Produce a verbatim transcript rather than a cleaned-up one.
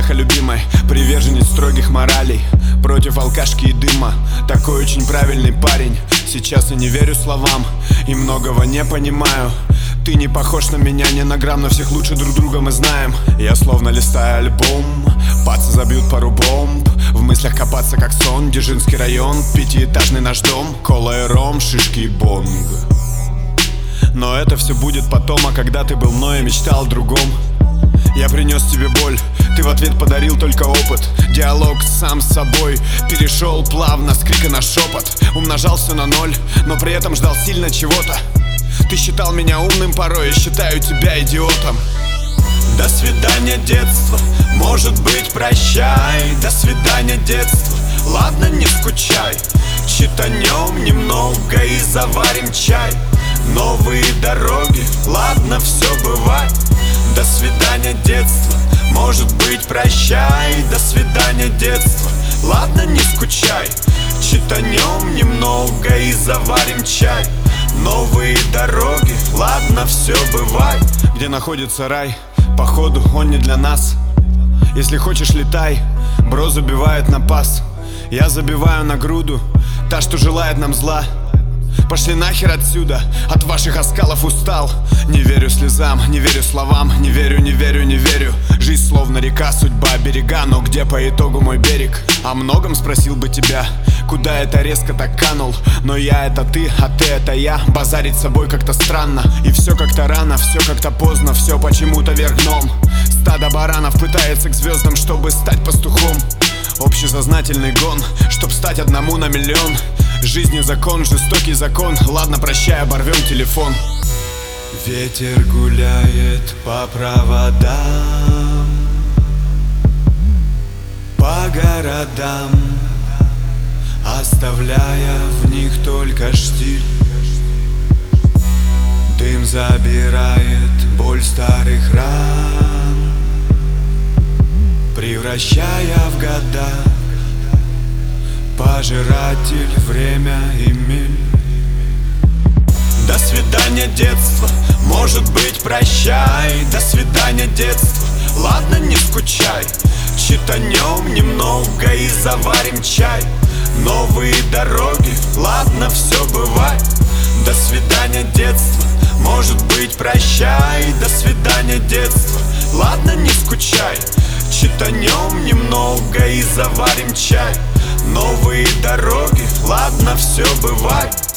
страха любимой, приверженец строгих моралей, против алкашки и дыма. Такой очень правильный парень. Сейчас я не верю словам и многого не понимаю. Ты не похож на меня ни на грамм, но всех лучше друг друга мы знаем. Я словно листаю альбом, пацы забьют пару бомб. В мыслях копаться как сон, Дзержинский район, пятиэтажный наш дом, кола и ром, шишки и бонг. Но это все будет потом, а когда ты был мной, я мечтал о другом. Я принес тебе боль, ты в ответ подарил только опыт. Диалог сам с собой перешел плавно с крика на шепот. Умножал все на ноль, но при этом ждал сильно чего-то. Ты считал меня умным порой, я считаю тебя идиотом. До свидания, детство, может быть, прощай. До свидания, детство, ладно, не скучай. Читанем немного и заварим чай. Новые дороги, ладно, все бывает. До свидания, детство, может быть, прощай. До свидания, детство, ладно, не скучай. Читанем немного и заварим чай. Новые дороги, ладно, все бывает. Где находится рай? Походу, он не для нас. Если хочешь, летай. Бро забивает на пас. Я забиваю на груду, та, что желает нам зла. Пошли нахер отсюда, от ваших оскалов устал. Не верю слезам, не верю словам, не верю, не верю, не верю. Жизнь словно река, судьба берега, но где по итогу мой берег? О многом спросил бы тебя, куда это резко так канул. Но я это ты, а ты это я. Базарить с собой как-то странно. И все как-то рано, все как-то поздно, все почему-то вверх дном. Стадо баранов пытается к звездам, чтобы стать пастухом. Общесознательный гон, чтоб стать одному на миллион. Жизни закон, жестокий закон. Ладно, прощай, оборвем телефон. Ветер гуляет по проводам, по городам, оставляя в них только штиль. Дым забирает боль старых ран, превращая в года. Пожиратель, время и миль. До свидания, детство, может быть, прощай. До свидания, детство, ладно, не скучай. Читанем немного и заварим чай. Новые дороги, ладно, все бывает. До свидания, детство, может быть, прощай. До свидания, детство, ладно, не скучай. Читанем немного и заварим чай. Новые дороги, ладно, все бывает.